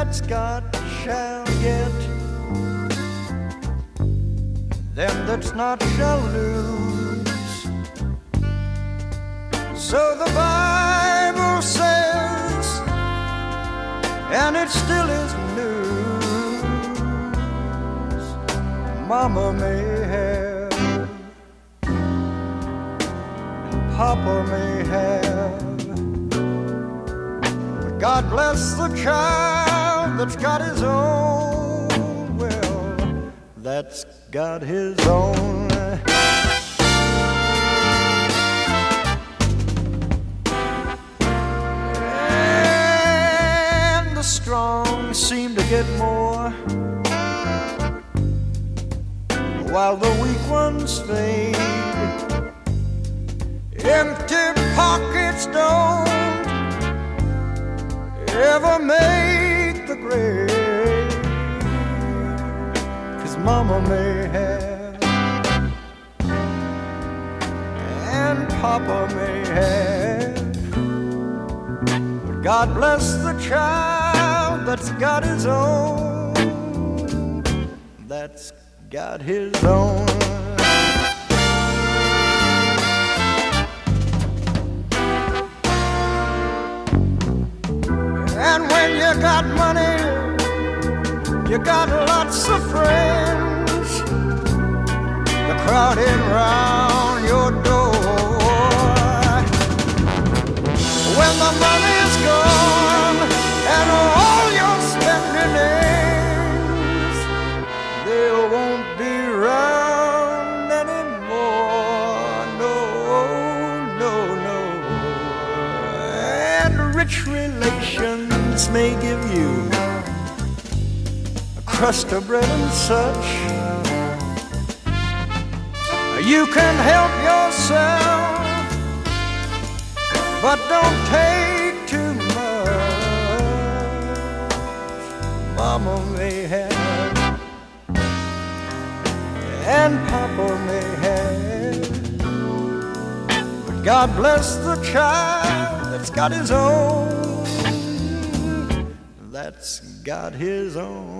that's got shall get, them that's not shall lose. So the Bible says, and it still is news. Mama may have, and Papa may have, but God bless the child that's got his own. Well, that's got his own. And the strong seem to get more, while the weak ones fade. Empty pockets don't ever make the grade, 'cause Mama may have, and Papa may have, but God bless the child that's got his own, that's got his own. And when you got money, you got lots of friends, they're crowding round your door. When the money's gone and all your spending ends, they won't be round anymore. No, no, no. And rich relations may give you a crust of bread and such. You can help yourself, but don't take too much. Mama may have, and Papa may have, but God bless the child that's got his own, that's got his own.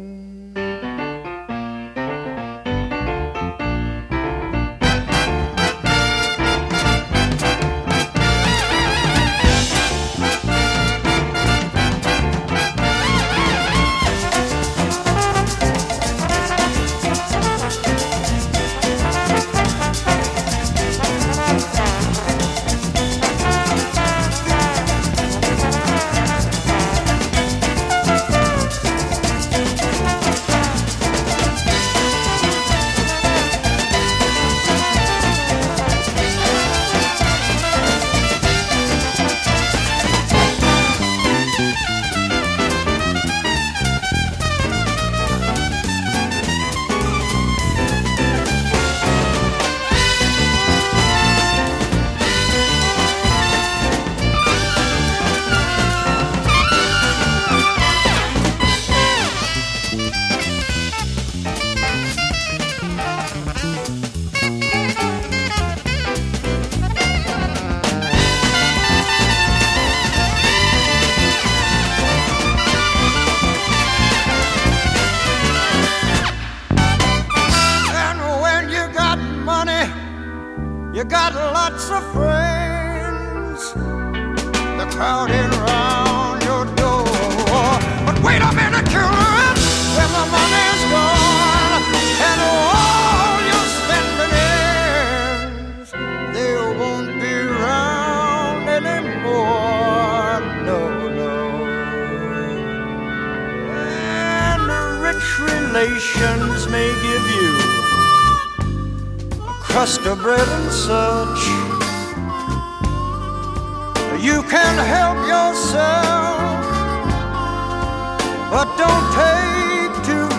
You got lots of friends, they're crowding round your door. But wait a minute, children, when the money's gone and all your spending ends, they won't be round anymore. No, no. And rich relations may give you crust of bread and such. You can help yourself, but don't take too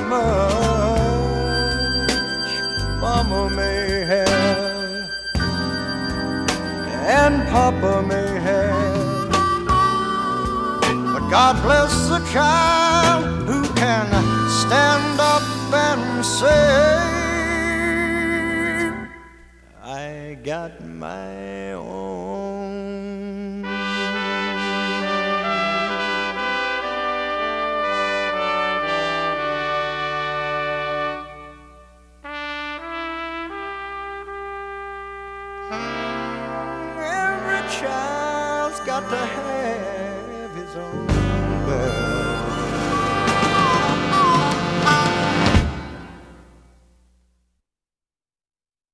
much. Mama may have, and Papa may have, but God bless the child who can stand up and say, I got my own. Every child's got to have his own.